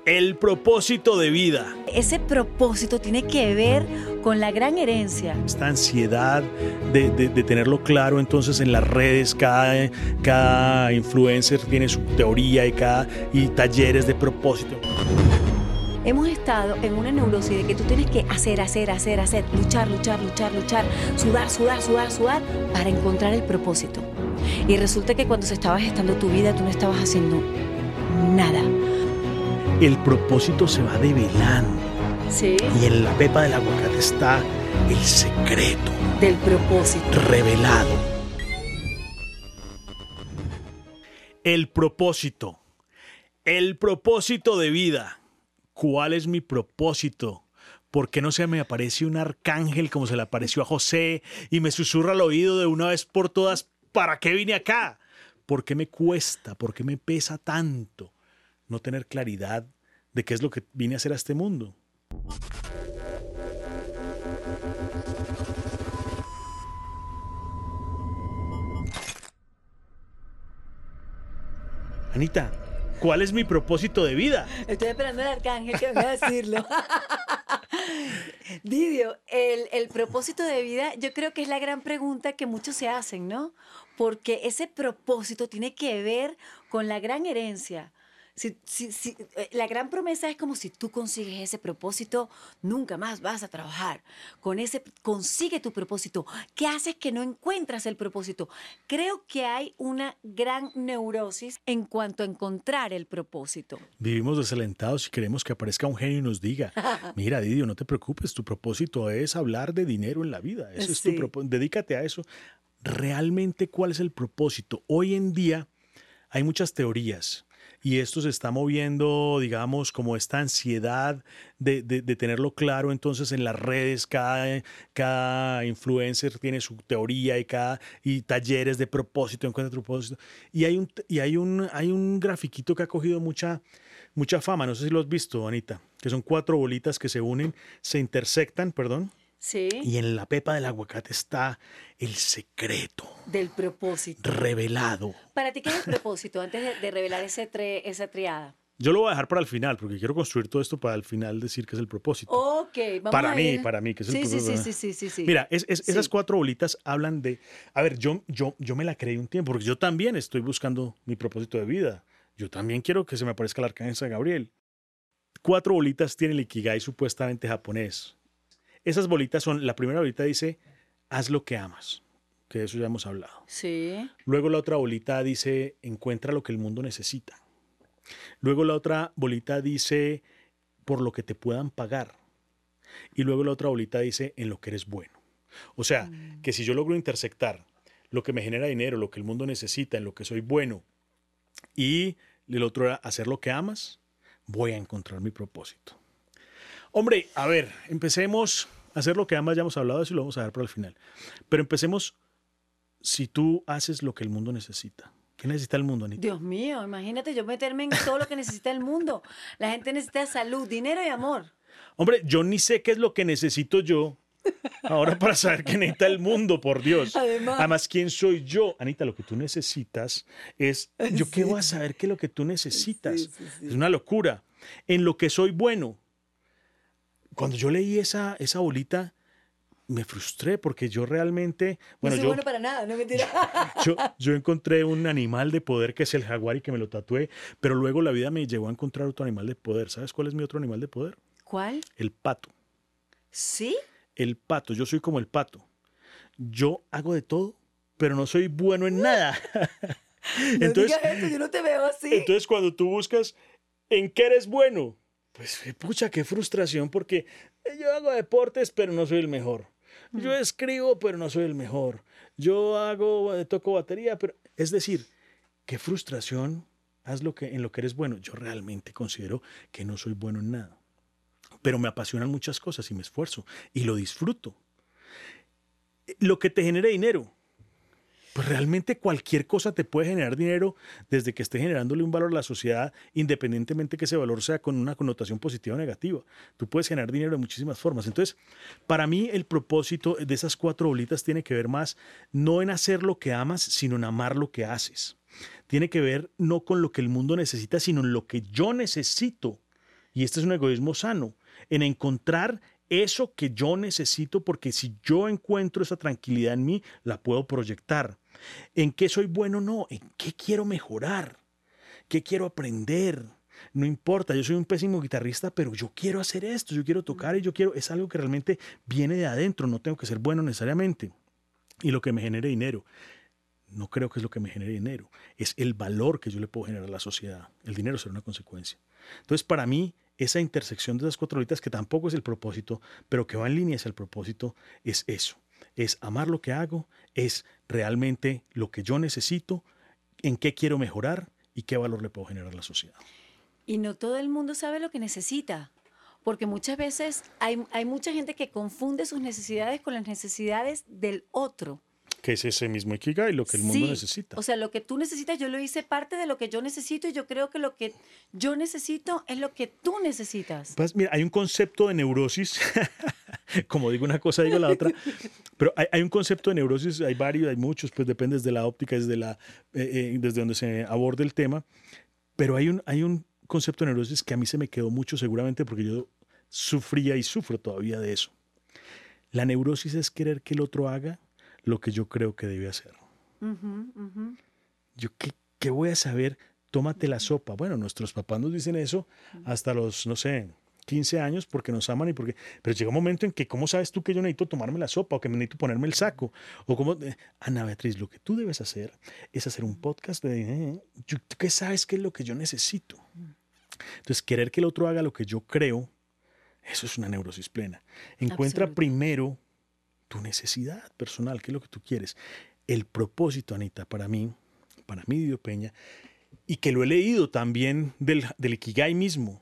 El propósito de vida. Ese propósito tiene que ver con la gran herencia. Esta ansiedad de tenerlo claro, entonces en las redes cada influencer tiene su teoría y talleres de propósito. Hemos estado en una neurosis de que tú tienes que hacer, luchar, sudar para encontrar el propósito. Y resulta que cuando se estaba gestando tu vida, tú no estabas haciendo nada. El propósito se va develando. Sí. Y en la pepa del aguacate está el secreto del propósito revelado. El propósito. El propósito de vida. ¿Cuál es mi propósito? ¿Por qué no se me aparece un arcángel como se le apareció a José y me susurra al oído de una vez por todas? ¿Para qué vine acá? ¿Por qué me cuesta? ¿Por qué me pesa tanto no tener claridad de qué es lo que vine a hacer a este mundo? Anita, ¿cuál es mi propósito de vida? Estoy esperando al arcángel que venga a decirlo. Didio, el propósito de vida yo creo que es la gran pregunta que muchos se hacen, ¿no? Porque ese propósito tiene que ver con la gran herencia. La gran promesa es como si tú consigues ese propósito, nunca más vas a trabajar. Consigue tu propósito. ¿Qué haces que no encuentras el propósito? Creo que hay una gran neurosis en cuanto a encontrar el propósito. Vivimos desalentados y queremos que aparezca un genio y nos diga, mira, Didio, no te preocupes, tu propósito es hablar de dinero en la vida. Ese es tu propósito. Dedícate a eso. Realmente, ¿cuál es el propósito? Hoy en día hay muchas teorías. Y esto se está moviendo, digamos, como esta ansiedad de tenerlo claro. Entonces, en las redes, cada influencer tiene su teoría y talleres de propósito, encuentra tu propósito. Y hay un grafiquito que ha cogido mucha fama. No sé si lo has visto, Anita, que son 4 bolitas que se unen, se intersectan, perdón. Sí. Y en la pepa del aguacate está el secreto del propósito revelado. ¿Para ti qué es el propósito antes de revelar esa triada? Yo lo voy a dejar para el final, porque quiero construir todo esto para al final decir que es el propósito. Ok, vamos para a ir. Para mí, que es el propósito. Sí. Mira, esas 4 bolitas hablan de... A ver, yo me la creí un tiempo, porque yo también estoy buscando mi propósito de vida. Yo también quiero que se me aparezca el arcángel San Gabriel. 4 bolitas tiene el Ikigai supuestamente japonés. Esas bolitas son, la primera bolita dice, haz lo que amas, que de eso ya hemos hablado. Sí. Luego la otra bolita dice, encuentra lo que el mundo necesita. Luego la otra bolita dice, por lo que te puedan pagar. Y luego la otra bolita dice, en lo que eres bueno. O sea, que si yo logro intersectar lo que me genera dinero, lo que el mundo necesita, en lo que soy bueno, y el otro era hacer lo que amas, voy a encontrar mi propósito. Hombre, a ver, empecemos a hacer lo que amas, ya hemos hablado de eso y lo vamos a dar para el final. Pero empecemos, si tú haces lo que el mundo necesita. ¿Qué necesita el mundo, Anita? Dios mío, imagínate yo meterme en todo lo que necesita el mundo. La gente necesita salud, dinero y amor. Hombre, yo ni sé qué es lo que necesito yo ahora para saber qué necesita el mundo, por Dios. Además, ¿quién soy yo? Anita, lo que tú necesitas es... ¿Yo qué voy a saber qué es lo que tú necesitas? Sí. Es una locura. En lo que soy bueno. Cuando yo leí esa bolita, me frustré porque yo realmente... Bueno, no soy bueno para nada, no mentira. Yo encontré un animal de poder que es el jaguar y que me lo tatué, pero luego la vida me llevó a encontrar otro animal de poder. ¿Sabes cuál es mi otro animal de poder? ¿Cuál? El pato. ¿Sí? El pato, yo soy como el pato. Yo hago de todo, pero no soy bueno en nada. Entonces, no digas esto, yo no te veo así. Entonces cuando tú buscas en qué eres bueno, pues pucha, qué frustración, porque yo hago deportes, pero no soy el mejor. Yo escribo, pero no soy el mejor. Toco batería, pero... Es decir, qué frustración, en lo que eres bueno. Yo realmente considero que no soy bueno en nada. Pero me apasionan muchas cosas y me esfuerzo y lo disfruto. Lo que te genere dinero. Pues realmente cualquier cosa te puede generar dinero desde que esté generándole un valor a la sociedad, independientemente que ese valor sea con una connotación positiva o negativa. Tú puedes generar dinero de muchísimas formas. Entonces, para mí el propósito de esas 4 bolitas tiene que ver más no en hacer lo que amas, sino en amar lo que haces. Tiene que ver no con lo que el mundo necesita, sino en lo que yo necesito Y este es un egoísmo sano, en encontrar eso que yo necesito, porque si yo encuentro esa tranquilidad en mí, la puedo proyectar. ¿En qué soy bueno? No, ¿en qué quiero mejorar? ¿Qué quiero aprender? No importa, yo soy un pésimo guitarrista, pero yo quiero hacer esto, yo quiero tocar y yo quiero, es algo que realmente viene de adentro, no tengo que ser bueno necesariamente. Y lo que me genere dinero, no creo que es lo que me genere dinero, es el valor que yo le puedo generar a la sociedad. El dinero será una consecuencia. Entonces, para mí, esa intersección de esas cuatro horitas, que tampoco es el propósito, pero que va en línea hacia el propósito, es eso. Es amar lo que hago, es realmente lo que yo necesito, en qué quiero mejorar y qué valor le puedo generar a la sociedad. Y no todo el mundo sabe lo que necesita, porque muchas veces hay mucha gente que confunde sus necesidades con las necesidades del otro. Que es ese mismo Ikigai, lo que el mundo Sí, necesita. o sea, lo que tú necesitas, yo lo hice parte de lo que yo necesito y yo creo que lo que yo necesito es lo que tú necesitas. Pues, mira, hay un concepto de neurosis, como digo una cosa, digo la otra, pero hay un concepto de neurosis, hay varios, hay muchos, pues depende desde la óptica, desde donde se aborda el tema, pero hay un concepto de neurosis que a mí se me quedó mucho seguramente porque yo sufría y sufro todavía de eso. La neurosis es querer que el otro haga lo que yo creo que debe hacer. Ujú, ujú. Yo, ¿qué voy a saber? Tómate la sopa. Bueno, nuestros papás nos dicen eso hasta los, no sé, 15 años porque nos aman y porque... Pero llega un momento en que, ¿cómo sabes tú que yo necesito tomarme la sopa o que me necesito ponerme el saco? O cómo... Ana Beatriz, lo que tú debes hacer es hacer un podcast de... ¿Tú qué sabes qué es lo que yo necesito? Entonces, querer que el otro haga lo que yo creo, eso es una neurosis plena. Encuentra Absoluto. primero tu necesidad personal, qué es lo que tú quieres. El propósito, Anita, para mí, Didio Peña, y que lo he leído también del Ikigai mismo.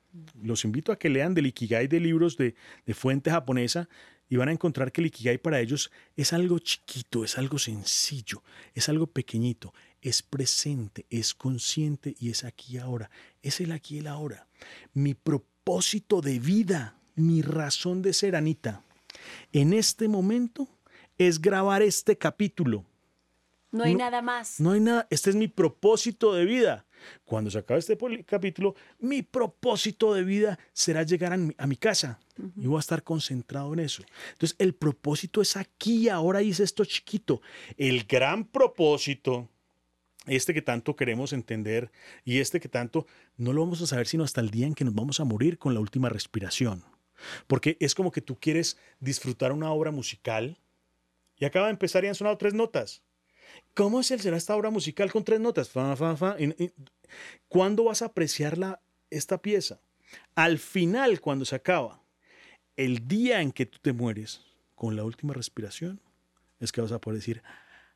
Los invito a que lean del Ikigai de libros de fuente japonesa y van a encontrar que el Ikigai para ellos es algo chiquito, es algo sencillo, es algo pequeñito, es presente, es consciente y es aquí y ahora. Es el aquí y el ahora. Mi propósito de vida, mi razón de ser, Anita, en este momento es grabar este capítulo. No hay nada más. No hay nada, este es mi propósito de vida. Cuando se acabe este capítulo, mi propósito de vida será llegar a mi casa y voy a estar concentrado en eso. Entonces, el propósito es aquí y ahora y es esto chiquito. El gran propósito, este que tanto queremos entender y este que tanto no lo vamos a saber sino hasta el día en que nos vamos a morir con la última respiración. Porque es como que tú quieres disfrutar una obra musical y acaba de empezar y han sonado 3 notas. ¿Cómo será esta obra musical con 3 notas? Fa, fa, fa. ¿Cuándo vas a apreciar esta pieza? Al final, cuando se acaba, el día en que tú te mueres, con la última respiración, es que vas a poder decir,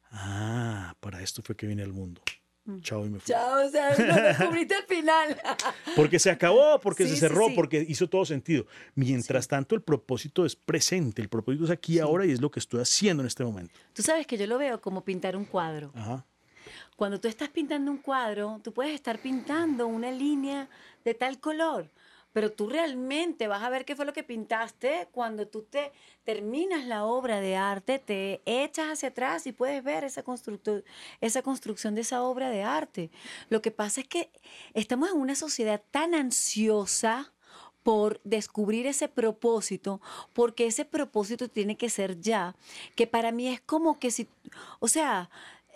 para esto fue que vine al mundo. Chao y me fui. Chao, o sea, lo descubriste al final. Porque se acabó, porque Sí, se sí, cerró, sí. porque hizo todo sentido. Mientras tanto, el propósito es presente, el propósito es aquí y ahora y es lo que estoy haciendo en este momento. Tú sabes que yo lo veo como pintar un cuadro. Ajá. Cuando tú estás pintando un cuadro, tú puedes estar pintando una línea de tal color, pero tú realmente vas a ver qué fue lo que pintaste cuando tú te terminas la obra de arte, te echas hacia atrás y puedes ver esa construcción de esa obra de arte. Lo que pasa es que estamos en una sociedad tan ansiosa por descubrir ese propósito, porque ese propósito tiene que ser ya, que para mí es como que si, o sea,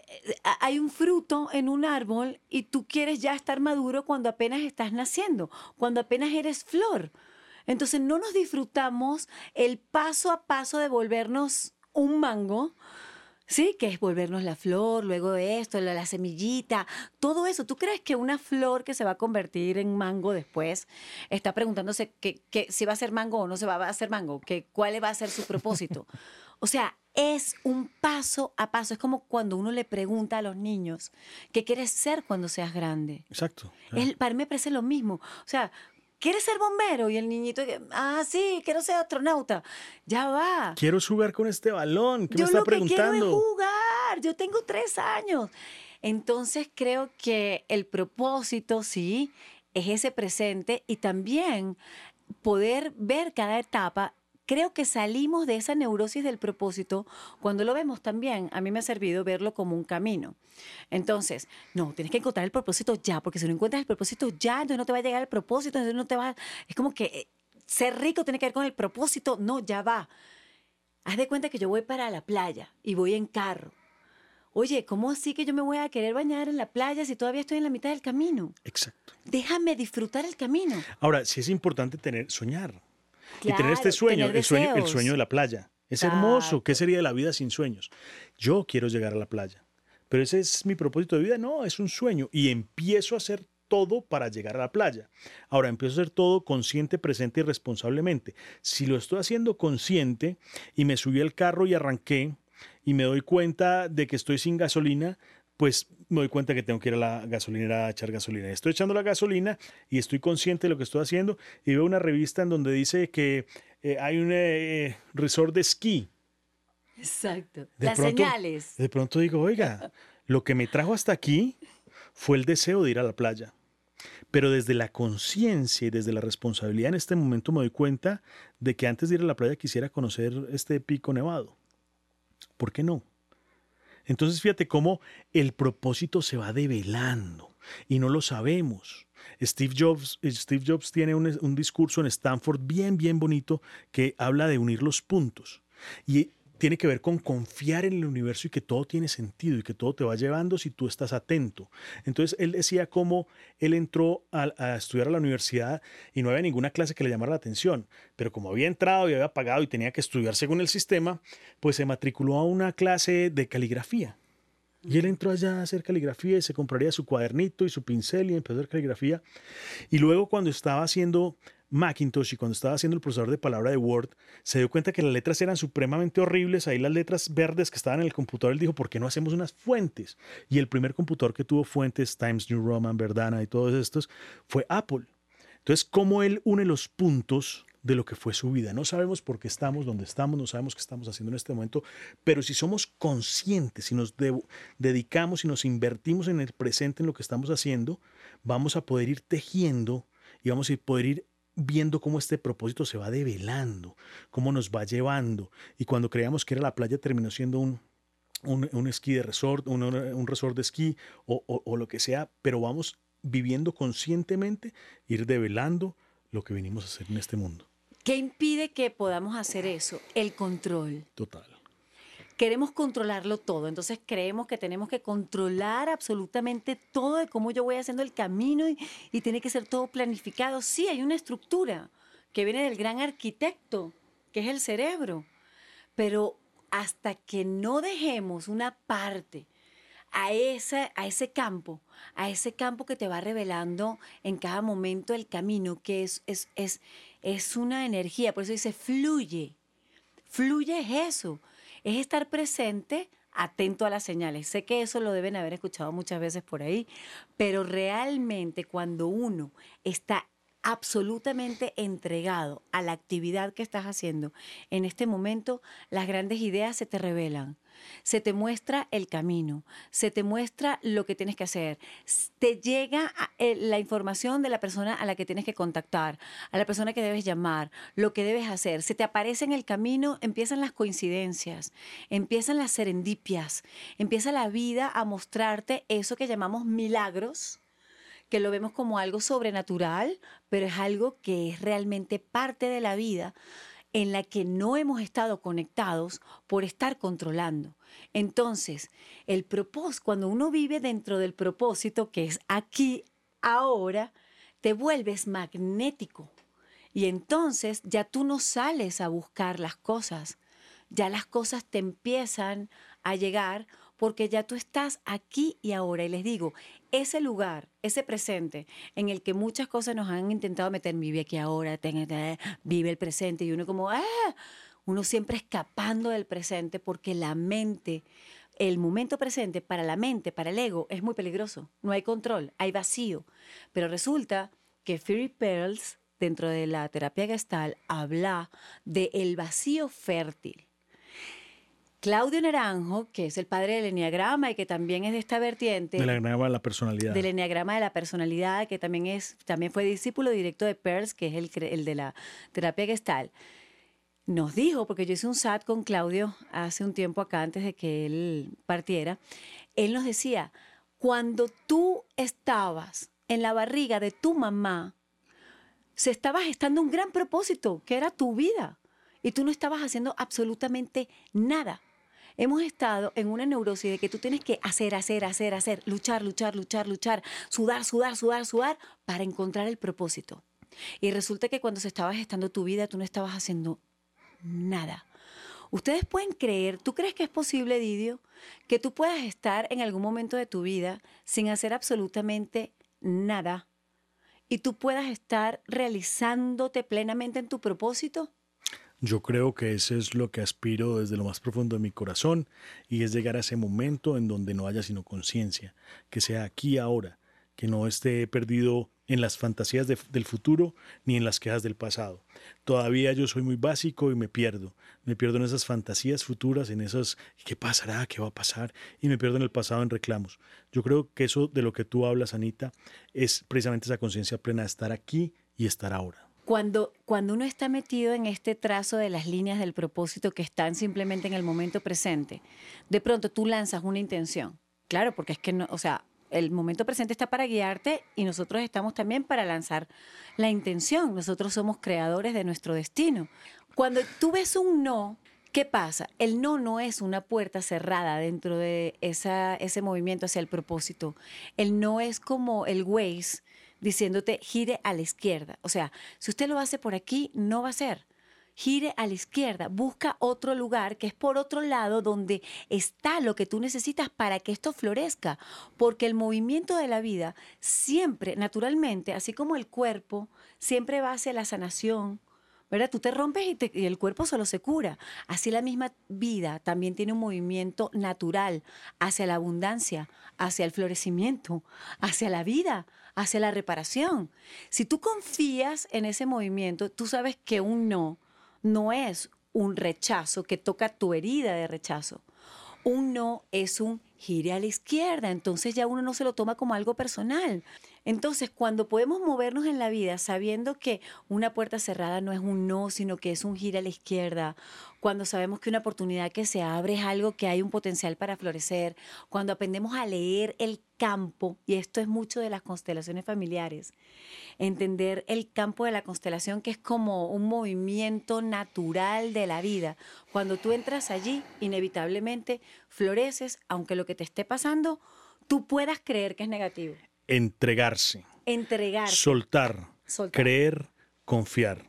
hay un fruto en un árbol y tú quieres ya estar maduro cuando apenas estás naciendo, cuando apenas eres flor. Entonces no nos disfrutamos el paso a paso de volvernos un mango, ¿sí? Que es volvernos la flor, luego esto, la semillita, todo eso. ¿Tú crees que una flor que se va a convertir en mango después está preguntándose que si va a ser mango o no se va a hacer mango? Que cuál va a ser su propósito. O sea, es un paso a paso. Es como cuando uno le pregunta a los niños, ¿qué quieres ser cuando seas grande? Exacto. Para mí me parece lo mismo. O sea, ¿quieres ser bombero? Y el niñito, sí, quiero ser astronauta. Ya va. Quiero jugar con este balón. ¿Qué me Yo está lo que quiero es preguntando? jugar. Yo tengo 3 años. Entonces creo que el propósito, sí, es ese presente y también poder ver cada etapa creo que salimos de esa neurosis del propósito cuando lo vemos también. A mí me ha servido verlo como un camino. Entonces, no, tienes que encontrar el propósito ya, porque si no encuentras el propósito ya, entonces no te va a llegar el propósito, entonces no te va... Es como que ser rico tiene que ver con el propósito. No, ya va. Haz de cuenta que yo voy para la playa y voy en carro. Oye, ¿cómo así que yo me voy a querer bañar en la playa si todavía estoy en la mitad del camino? Exacto. Déjame disfrutar el camino. Ahora, sí es importante soñar y tener este Claro, sueño, tener el sueño deseos. de la playa. Es hermoso. ¿Qué Exacto. sería de la vida sin sueños? Yo quiero llegar a la playa, pero ese es mi propósito de vida. No, es un sueño y empiezo a hacer todo para llegar a la playa. Ahora, empiezo a hacer todo consciente, presente y responsablemente. Si lo estoy haciendo consciente y me subí al carro y arranqué y me doy cuenta de que estoy sin gasolina, pues me doy cuenta que tengo que ir a la gasolinera a echar gasolina. Estoy echando la gasolina y estoy consciente de lo que estoy haciendo y veo una revista en donde dice que hay un resort de esquí. Exacto. De Las pronto, señales. de pronto digo, oiga, lo que me trajo hasta aquí fue el deseo de ir a la playa. Pero desde la conciencia y desde la responsabilidad en este momento me doy cuenta de que antes de ir a la playa quisiera conocer este pico nevado. ¿Por qué no? Entonces fíjate cómo el propósito se va develando y no lo sabemos. Steve Jobs tiene un discurso en Stanford bien bonito que habla de unir los puntos. Y tiene que ver con confiar en el universo y que todo tiene sentido y que todo te va llevando si tú estás atento. Entonces él decía cómo él entró a estudiar a la universidad y no había ninguna clase que le llamara la atención, pero como había entrado y había pagado y tenía que estudiar según el sistema, pues se matriculó a una clase de caligrafía. Y él entró allá a hacer caligrafía y se compraría su cuadernito y su pincel y empezó a hacer caligrafía. Y luego cuando estaba haciendo Macintosh y cuando estaba haciendo el procesador de palabra de Word, se dio cuenta que las letras eran supremamente horribles. Ahí las letras verdes que estaban en el computador, él dijo, ¿por qué no hacemos unas fuentes? Y el primer computador que tuvo fuentes, Times New Roman, Verdana y todos estos, fue Apple. Entonces, ¿cómo él une los puntos de lo que fue su vida? No sabemos por qué estamos donde estamos, no sabemos qué estamos haciendo en este momento, pero si somos conscientes, si nos dedicamos, si nos invertimos en el presente, en lo que estamos haciendo, vamos a poder ir tejiendo y vamos a poder ir viendo cómo este propósito se va develando, cómo nos va llevando. Y cuando creíamos que era la playa, terminó siendo un esquí de resort, un resort de esquí o lo que sea, pero vamos viviendo conscientemente, ir develando lo que venimos a hacer en este mundo. ¿Qué impide que podamos hacer eso? El control. Total. Queremos controlarlo todo, entonces creemos que tenemos que controlar absolutamente todo de cómo yo voy haciendo el camino y tiene que ser todo planificado. Sí, hay una estructura que viene del gran arquitecto, que es el cerebro, pero hasta que no dejemos una parte a ese campo que te va revelando en cada momento el camino, que es una energía, por eso dice fluye. Fluye es eso, es estar presente, atento a las señales. Sé que eso lo deben haber escuchado muchas veces por ahí, pero realmente cuando uno está absolutamente entregado a la actividad que estás haciendo en este momento, las grandes ideas se te revelan. Se te muestra el camino, se te muestra lo que tienes que hacer, te llega la información de la persona a la que tienes que contactar, a la persona que debes llamar, lo que debes hacer, se te aparece en el camino, empiezan las coincidencias, empiezan las serendipias, empieza la vida a mostrarte eso que llamamos milagros, que lo vemos como algo sobrenatural, pero es algo que es realmente parte de la vida en la que no hemos estado conectados por estar controlando. Entonces, el propósito, cuando uno vive dentro del propósito, que es aquí, ahora, te vuelves magnético. Y entonces ya tú no sales a buscar las cosas, ya las cosas te empiezan a llegar porque ya tú estás aquí y ahora. Y les digo, ese lugar, ese presente en el que muchas cosas nos han intentado meter, vive aquí ahora, vive el presente, y uno como, uno siempre escapando del presente porque la mente, el momento presente para la mente, para el ego, es muy peligroso. No hay control, hay vacío. Pero resulta que Fairy Pearls, dentro de la terapia Gestalt, habla del vacío fértil. Claudio Naranjo, que es el padre del enneagrama y que también es de esta vertiente. Del enneagrama de la personalidad. Del enneagrama de la personalidad, que también fue discípulo directo de Peirce, que es el de la terapia Gestalt. nos dijo, porque yo hice un SAT con Claudio hace un tiempo acá, antes de que él partiera, él nos decía, cuando tú estabas en la barriga de tu mamá, se estaba gestando un gran propósito, que era tu vida, y tú no estabas haciendo absolutamente nada. Hemos estado en una neurosis de que tú tienes que hacer, luchar, sudar para encontrar el propósito. Y resulta que cuando se estaba gestando tu vida, tú no estabas haciendo nada. Ustedes pueden creer, ¿tú crees que es posible, Didio, que tú puedas estar en algún momento de tu vida sin hacer absolutamente nada y tú puedas estar realizándote plenamente en tu propósito? Yo creo que eso es lo que aspiro desde lo más profundo de mi corazón y es llegar a ese momento en donde no haya sino conciencia, que sea aquí y ahora, que no esté perdido en las fantasías del futuro ni en las quejas del pasado. Todavía yo soy muy básico y me pierdo en esas fantasías futuras, en esas ¿qué pasará? ¿Qué va a pasar? Y me pierdo en el pasado en reclamos. Yo creo que eso de lo que tú hablas, Anita, es precisamente esa conciencia plena de estar aquí y estar ahora. Cuando uno está metido en este trazo de las líneas del propósito que están simplemente en el momento presente, de pronto tú lanzas una intención. Claro, porque es que no, o sea, el momento presente está para guiarte y nosotros estamos también para lanzar la intención. Nosotros somos creadores de nuestro destino. Cuando tú ves un no, ¿qué pasa? El no no es una puerta cerrada dentro de ese movimiento hacia el propósito. El no es como el Waze diciéndote gire a la izquierda. O sea, si usted lo hace por aquí, no va a ser. Gire a la izquierda, busca otro lugar que es por otro lado donde está lo que tú necesitas para que esto florezca, porque el movimiento de la vida siempre, naturalmente, así como el cuerpo, siempre va hacia la sanación, ¿verdad? Tú te rompes y el cuerpo solo se cura. Así la misma vida también tiene un movimiento natural hacia la abundancia, hacia el florecimiento, hacia la vida, hacia la reparación. Si tú confías en ese movimiento, tú sabes que un no es un rechazo que toca tu herida de rechazo. Un no es un gire a la izquierda, entonces ya uno no se lo toma como algo personal. Entonces, cuando podemos movernos en la vida sabiendo que una puerta cerrada no es un no, sino que es un gire a la izquierda, cuando sabemos que una oportunidad que se abre es algo que hay un potencial para florecer, cuando aprendemos a leer el campo, y esto es mucho de las constelaciones familiares, entender el campo de la constelación, que es como un movimiento natural de la vida. Cuando tú entras allí, inevitablemente floreces, aunque lo que te esté pasando, tú puedas creer que es negativo. Entregarse, Entregarse, soltar, soltar. creer, confiar,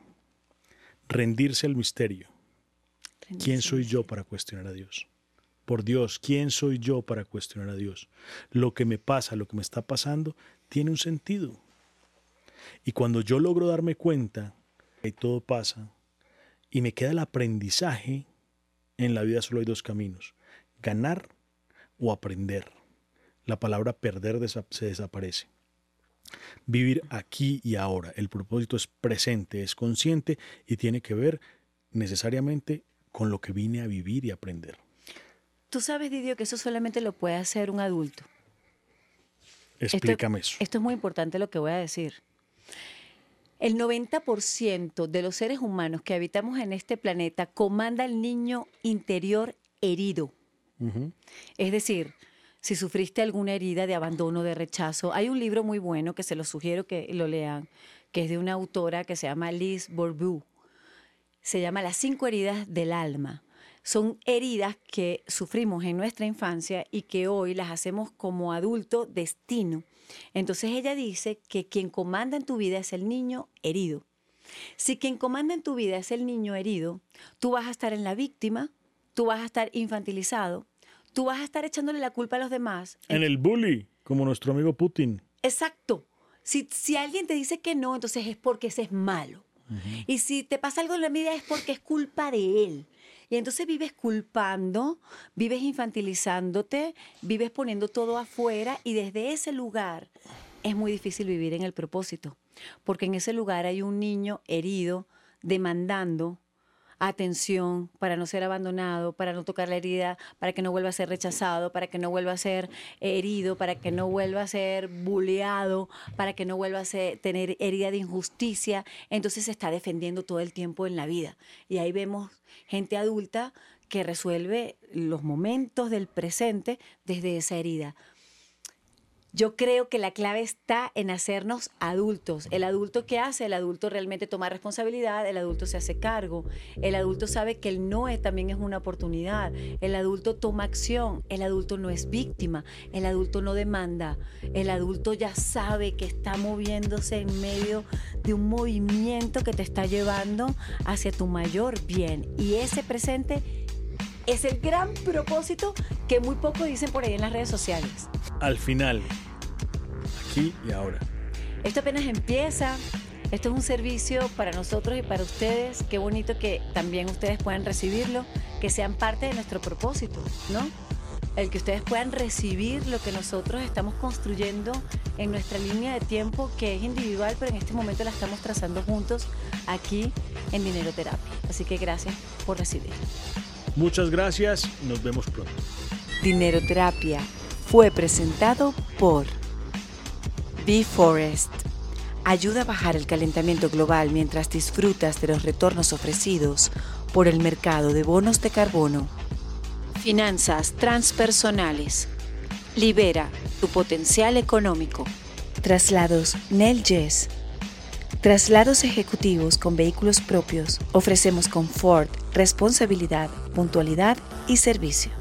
rendirse al misterio. ¿Quién soy yo para cuestionar a Dios? Por Dios, ¿quién soy yo para cuestionar a Dios? Lo que me pasa, lo que me está pasando, tiene un sentido. Y cuando yo logro darme cuenta que todo pasa y me queda el aprendizaje, en la vida solo hay dos caminos: ganar o aprender. La palabra perder se desaparece. Vivir aquí y ahora. El propósito es presente, es consciente y tiene que ver necesariamente con lo que vine a vivir y aprender. Tú sabes, Didio, que eso solamente lo puede hacer un adulto. Explícame eso. Esto es muy importante lo que voy a decir. El 90% de los seres humanos que habitamos en este planeta comanda el niño interior herido. Es decir, si sufriste alguna herida de abandono, de rechazo, hay un libro muy bueno que se los sugiero que lo lean, que es de una autora que se llama Liz Bourbeau. Se llama Las 5 heridas del alma. Son heridas que sufrimos en nuestra infancia y que hoy las hacemos como adulto destino. Entonces ella dice que quien comanda en tu vida es el niño herido. Si quien comanda en tu vida es el niño herido, tú vas a estar en la víctima, tú vas a estar infantilizado, tú vas a estar echándole la culpa a los demás. En el bully, como nuestro amigo Putin. Exacto. Si alguien te dice que no, entonces es porque ese es malo. Y si te pasa algo en la vida es porque es culpa de él. Y entonces vives culpando, vives infantilizándote, vives poniendo todo afuera y desde ese lugar es muy difícil vivir en el propósito. Porque en ese lugar hay un niño herido demandando atención, para no ser abandonado, para no tocar la herida, para que no vuelva a ser rechazado, para que no vuelva a ser herido, para que no vuelva a ser buleado, para que no vuelva a tener herida de injusticia. Entonces se está defendiendo todo el tiempo en la vida. Y ahí vemos gente adulta que resuelve los momentos del presente desde esa herida. Yo creo que la clave está en hacernos adultos. El adulto, ¿qué hace? El adulto realmente toma responsabilidad, el adulto se hace cargo, el adulto sabe que el no también es una oportunidad, el adulto toma acción, el adulto no es víctima, el adulto no demanda, el adulto ya sabe que está moviéndose en medio de un movimiento que te está llevando hacia tu mayor bien. Y ese presente es el gran propósito que muy poco dicen por ahí en las redes sociales. Al final, aquí y ahora. Esto apenas empieza. Esto es un servicio para nosotros y para ustedes. Qué bonito que también ustedes puedan recibirlo, que sean parte de nuestro propósito, ¿no? El que ustedes puedan recibir lo que nosotros estamos construyendo en nuestra línea de tiempo, que es individual, pero en este momento la estamos trazando juntos aquí en Dineroterapia. Así que gracias por recibir. Muchas gracias, nos vemos pronto. Dineroterapia fue presentado por B-Forest. Ayuda a bajar el calentamiento global mientras disfrutas de los retornos ofrecidos por el mercado de bonos de carbono. Finanzas transpersonales. Libera tu potencial económico. Traslados NEL-YES. Traslados ejecutivos con vehículos propios. Ofrecemos confort, responsabilidad, puntualidad y servicio.